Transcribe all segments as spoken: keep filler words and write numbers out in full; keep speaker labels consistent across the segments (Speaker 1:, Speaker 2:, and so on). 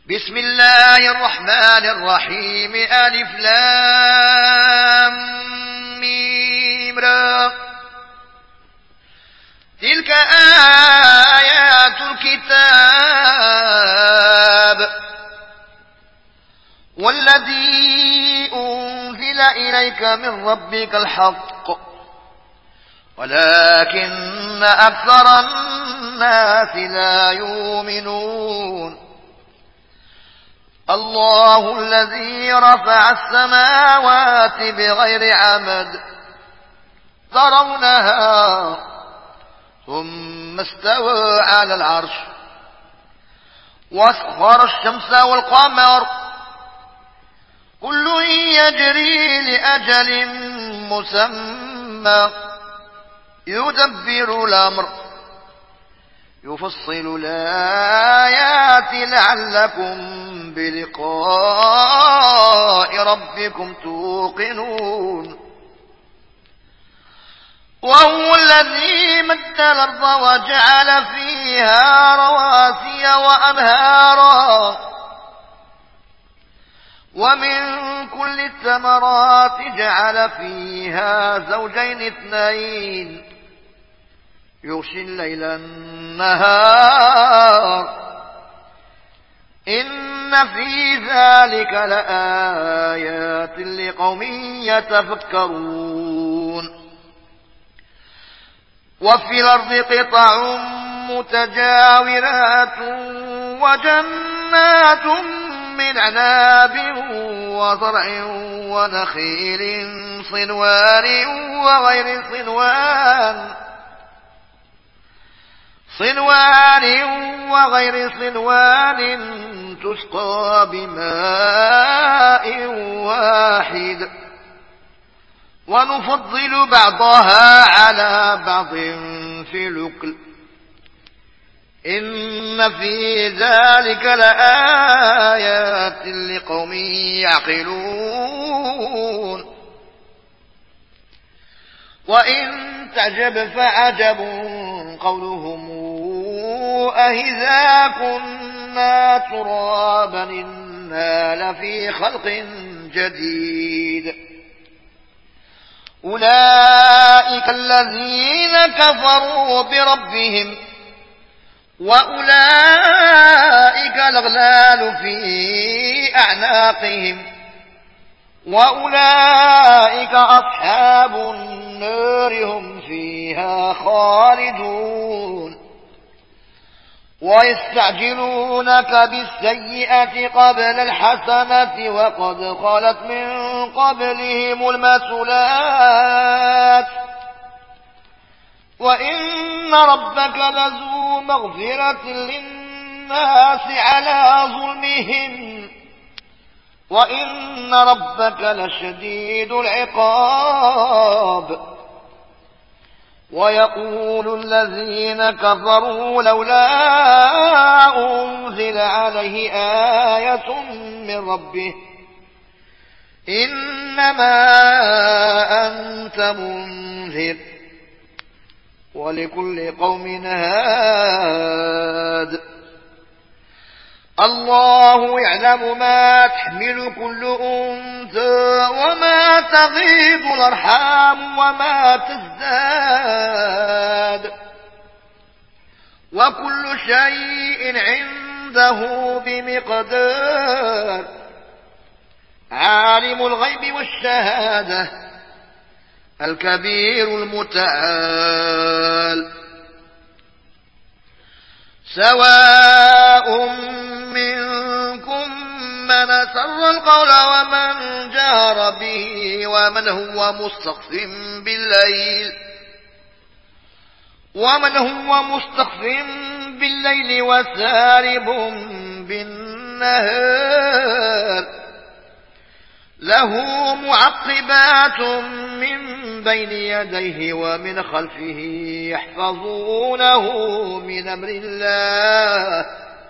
Speaker 1: بسم الله الرحمن الرحيم ألف لام ميم را. تلك آيات الكتاب والذي أنزل إليك من ربك الحق ولكن أكثر الناس لا يؤمنون. الله الذي رفع السماوات بغير عمد ترونها ثم استوى على العرش وسخر الشمس والقمر كل يجري لأجل مسمى يدبر الأمر يفصل الآيات لعلكم بلقاء ربكم توقنون. وهو الذي مد الأرض وجعل فيها رواسي وأنهارا ومن كل الثمرات جعل فيها زوجين اثنين يغشي الليل النهار إن في ذلك لآيات لقوم يتفكرون. وفي الأرض قطع متجاورات وجنات من عناب وزرع ونخيل صنوان وغير صنوان صنوان وغير صنوان تسقى بماء واحد ونفضل بعضها على بعض في الأكل إن في ذلك لآيات لقوم يعقلون. وإن تعجب فعجب قولهم أهذا كنا ترابا إنا لفي خلق جديد. أولئك الذين كفروا بربهم وأولئك الأغلال في أعناقهم وأولئك أصحاب النار هم فيها خالدون. ويستعجلونك بالسيئة قبل الحسنة وقد خلت من قبلهم المثلات وإن ربك لذو مغفرة للناس على ظلمهم وإن ربك لشديد العقاب. ويقول الذين كفروا لولا أنزل عليه آية من ربه إنما أنت منذر ولكل قوم هاد. الله يعلم ما تحمل كل أنثى وما تغيض الأرحام وما تزداد وكل شيء عنده بمقدار. عالم الغيب والشهادة الكبير المتعال. سواء منكم من أسر القول ومن جهر به ومن هو مستخف بالليل ومن هو مستخف بالليل وسارب بالنهار له معقبات من بين يديه ومن خلفه يحفظونه من أمر الله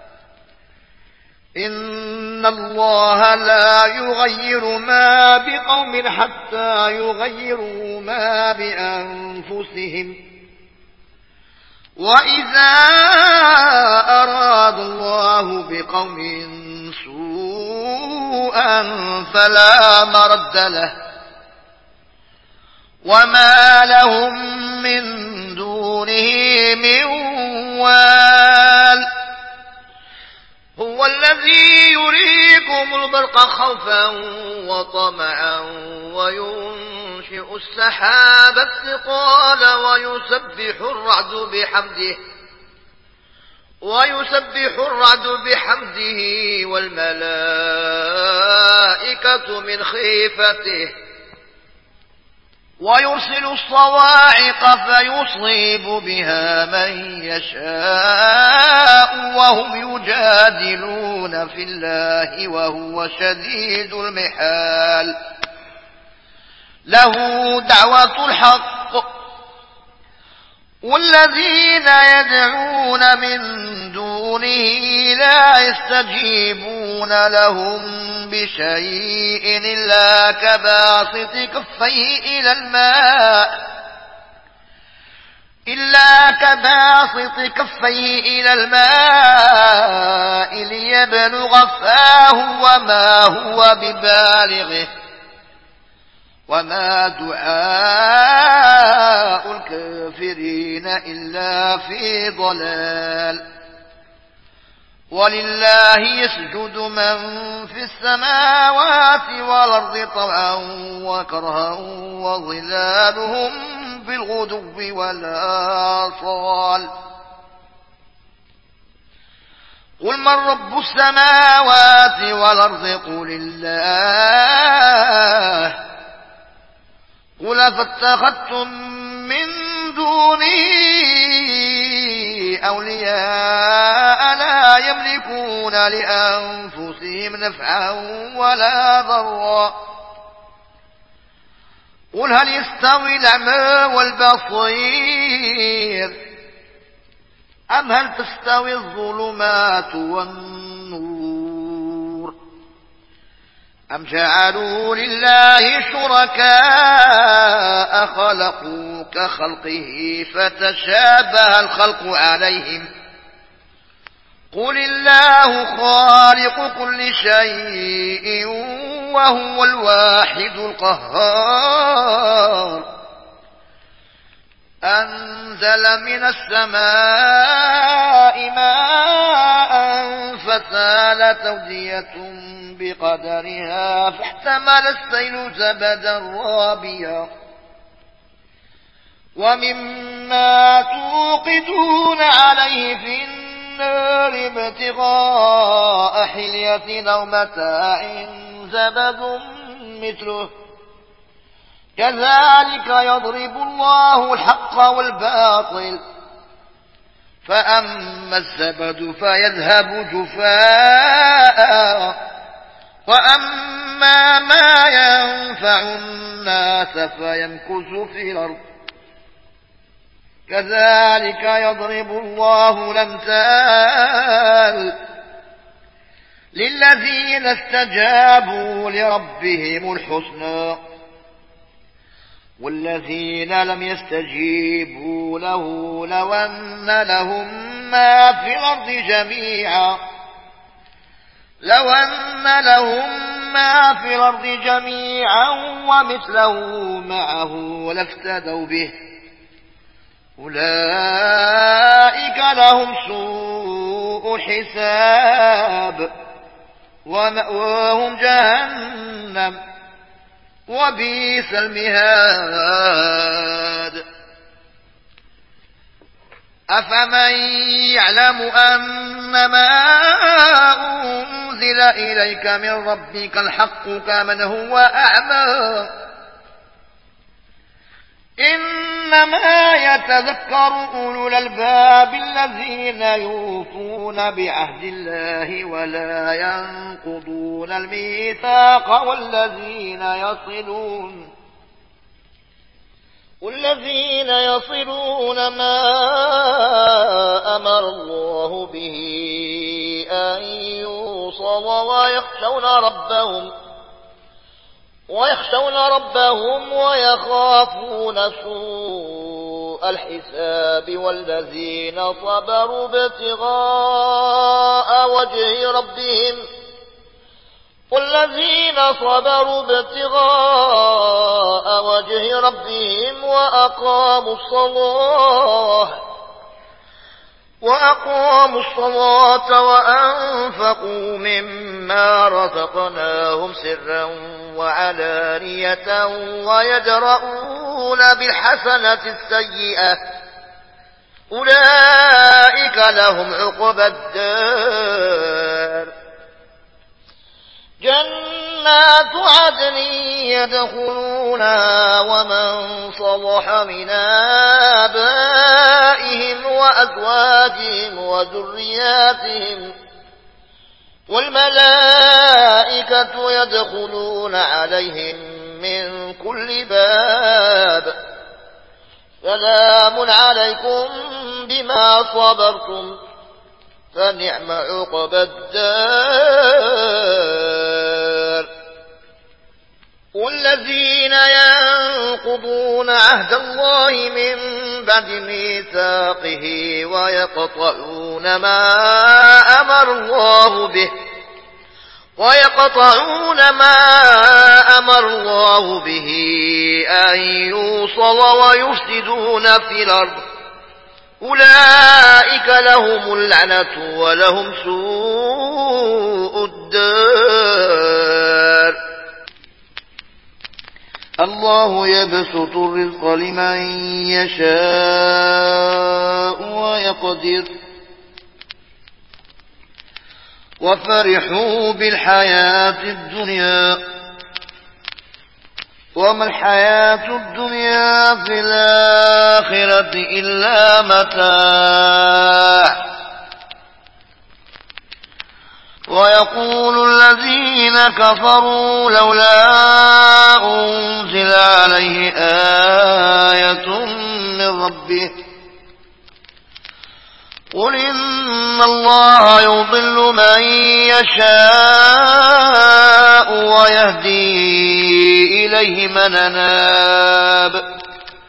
Speaker 1: إن الله لا يغير ما بقوم حتى يغيروا ما بأنفسهم وإذا أراد الله بقوم سوءا فلا مرد له وما لهم من دونه من وال هو الذي يريكم البرق خوفا وطمعا وينشئ السحاب الثقال ويسبح الرعد بحمده ويسبح الرعد بحمده والملائكة من خيفته ويرسل الصواعق فيصيب بها من يشاء وهم يجادلون في الله وهو شديد المحال له دعوة الحق والذين يدعون من دونه لا يستجيبون لهم بشيء إلا كباسط كفيه إلى الماء إلا كباسط كفيه إلى الماء ليبلغ فاه وما هو ببالغه وما دعاء الكافرين إلا في ضلال ولله يسجد من في السماوات والأرض طوعا وكرها وظلالهم بالغدو والآصال قل من رب السماوات والأرض قل الله قل فاتخذتم من دوني أولياء لا يملكون لأنفسهم نفعا ولا ضرا قل هل يستوي الأعمى والبصير أم هل تستوي الظلمات والنور أم جعلوا لله شركاء خلقوا كخلقه فتشابه الخلق عليهم قل الله خالق كل شيء وهو الواحد القهار أنزل من السماء ماء فسالت أودية بقدرها فاحتمل السيل زبدا رابيا ومما توقدون عليه في النار ابتغاء حلية أو متاع زبد مثله كذلك يضرب الله الحق والباطل فأما الزبد فيذهب جفاء وأما ما ينفع الناس فيمكث في الأرض كذلك يضرب الله الأمثال للذين استجابوا لربهم الحسنى والذين لم يستجيبوا له لو أن لهم ما في الأرض جميعا لو أن لهم ما في الأرض جميعا ومثله معه لافتدوا به أولئك لهم سوء الحساب ومأواهم جهنم وبئس المهاد أفمن يعلم أنما أنزل إليك من ربك الحق كمن هو أعمى إنما يتذكر أولو الألباب الذين يوفون بعهد الله ولا ينقضون الميثاق والذين يصلون والذين يصلون ما أمر الله به أن يوصل ويخشون ربهم ويخشون ربهم ويخافون سوء الحساب والذين صبروا ابتغاء وجه ربهم والذين صبروا ابتغاء وجه ربهم وأقاموا الصلاة وأقاموا الصلاة وأنفقوا مما رزقناهم سرا وعلانية ويدرؤون بالحسنة السيئة أولئك لهم عقبى الدار جنات عدن يدخلونها ومن صلح من آبائهم وأزواجهم وذرياتهم والملائكة يدخلون عليهم من كل باب سلام عليكم بما صبرتم فنعم عقبى الدار والذين ينقضون عهد الله من بعد ميثاقه ويقطعون ما أمر الله به ويقطعون ما أمر الله به أن يوصل ويفسدون في الأرض أولئك لهم اللعنة ولهم سوء الدار الله يبسط الرزق لمن يشاء ويقدر وفرحوا بالحياة الدنيا وما الحياة الدنيا في الآخرة إلا متاع ويقول الذين كفروا لولا أنزل عليه آية من ربه قل إن الله يضل من يشاء ويهدي إليه من أناب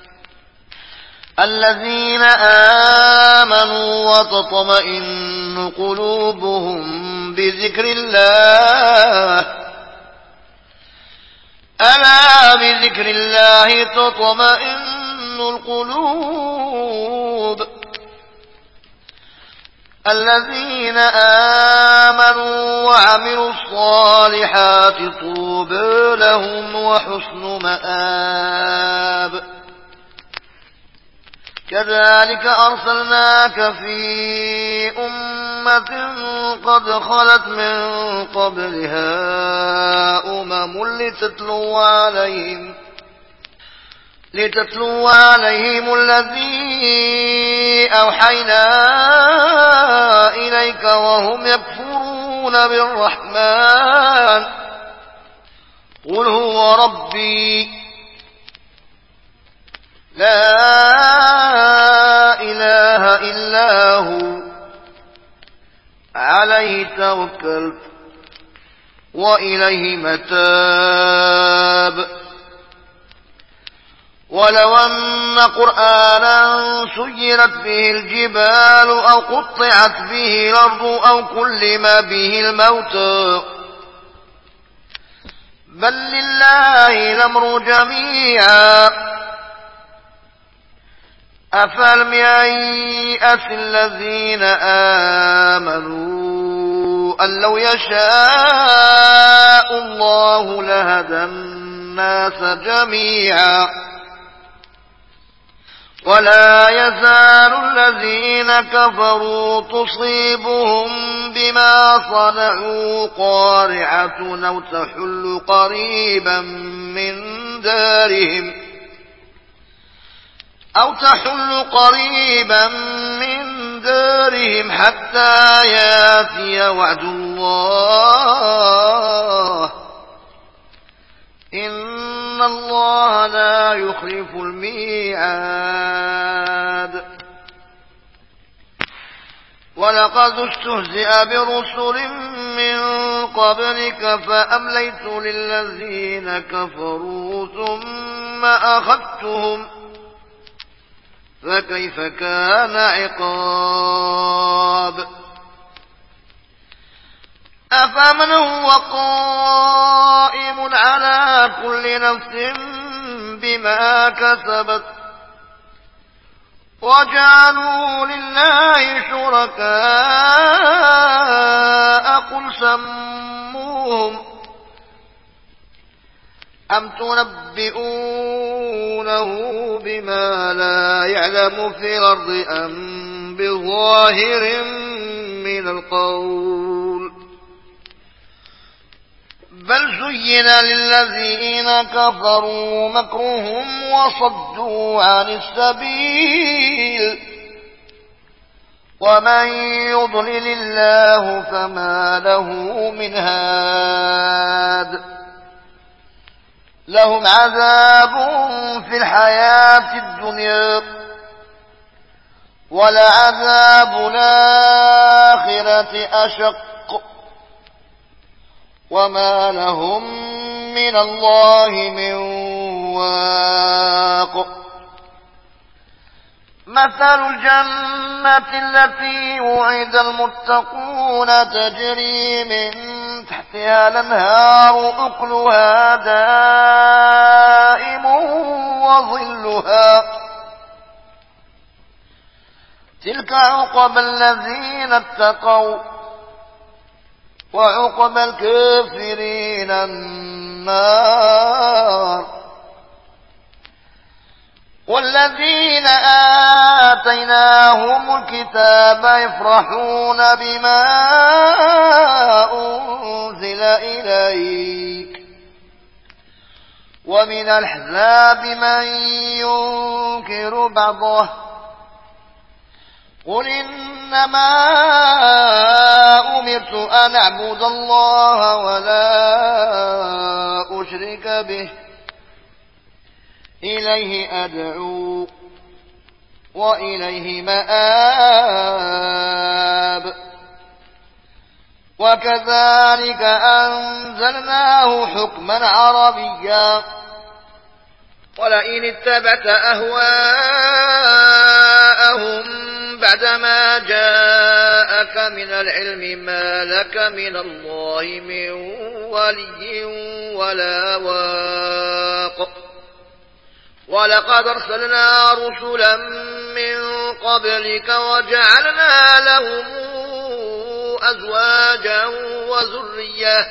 Speaker 1: الذين آمنوا وتطمئن قلوبهم بذكر الله ألا بذكر الله تطمئن القلوب الذين آمنوا وعملوا الصالحات طوبى لهم وحسن مآب كذلك أرسلناك في أمة قد خلت من قبلها أمم لتتلو عليهم لتتلو عليهم الذي أوحينا إليك وهم يكفرون بالرحمن قل هو ربي لا إله إلا هو عليه توكلت وإليه متاب ولو أن قرآنا سيرت به الجبال أو قطعت به الأرض أو كلم به الموتى بل لله الأمر جميعا أفلم ييأس الذين آمنوا أن لو يشاء الله لهدى الناس جميعا ولا يزال الذين كفروا تصيبهم بما صنعوا قارعة أو تحل قريبا من دارهم أو تحل قريبا من دارهم حتى ياتي وعد الله إن الله لا يخلف الميعاد ولقد استهزئ برسل من قبلك فأمليت للذين كفروا ثم أخذتهم فكيف كان عقاب أفمن هو قائم على كل نفس بما كسبت وجعلوا لله شركاء قل سموهم أم تنبئونه بما لا يعلم في الأرض أم بظاهر من القول بل زين للذين كفروا مكرهم وصدوا عن السبيل ومن يضلل الله فما له من هاد لهم عذاب في الحياة الدنيا ولعذاب الآخرة أشق وما لهم من الله من واق مثل الجنة التي وعد المتقون تجري من تحتها الأنهار أكلها دائم وظلها تلك عقبى الذين اتقوا وعقبى الكافرين النار والذين آتيناهم الكتاب يفرحون بما أنزل إليك ومن الأحزاب من ينكر بعضه قل إنما أمرت أن أعبد الله ولا أشرك به إليه أدعو وإليه مآب وكذلك أنزلناه حكما عربيا ولئن اتبعت أهواءهم بعدما جاءك من العلم ما لك من الله من ولي ولا واق ولقد أرسلنا رسلا من قبلك وجعلنا لهم أزواجا وذرية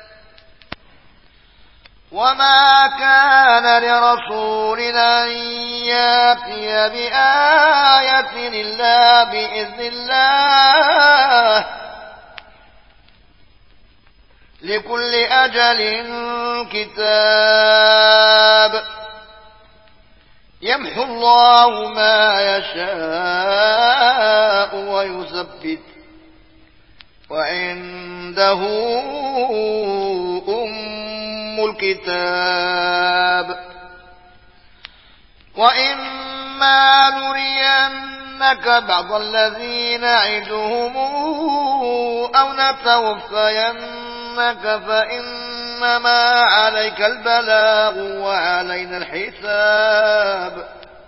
Speaker 1: وما كان لرسول أن يأتي بآية إلا بإذن الله لكل أجل كتاب يمحو الله ما يشاء ويثبت وعنده أم الكتاب وإما نرينك بعض الذين نعدهم أو نتوفينك فإنما عليك البلاغ وعلينا الحساب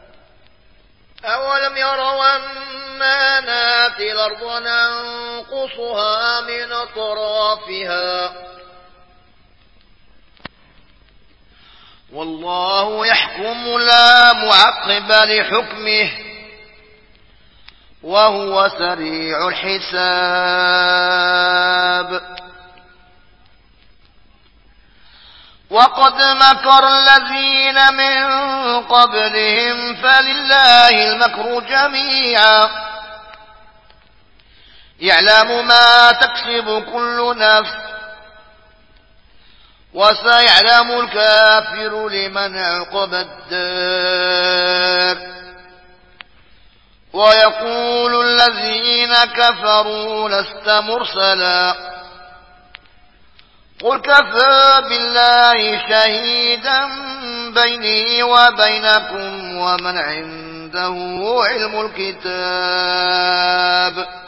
Speaker 1: أولم يروا أنا ناتي الأرض ننقصها من أطرافها والله يحكم لا معقب لحكمه وهو سريع الحساب وقد مكر الذين من قبلهم فلله المكر جميعا يعلم ما تكسب كل نفس وسيعلم الكافر لمن عقب الدار ويقول الذين كفروا لست مرسلا قل كفى بالله شهيدا بيني وبينكم ومن عنده علم الكتاب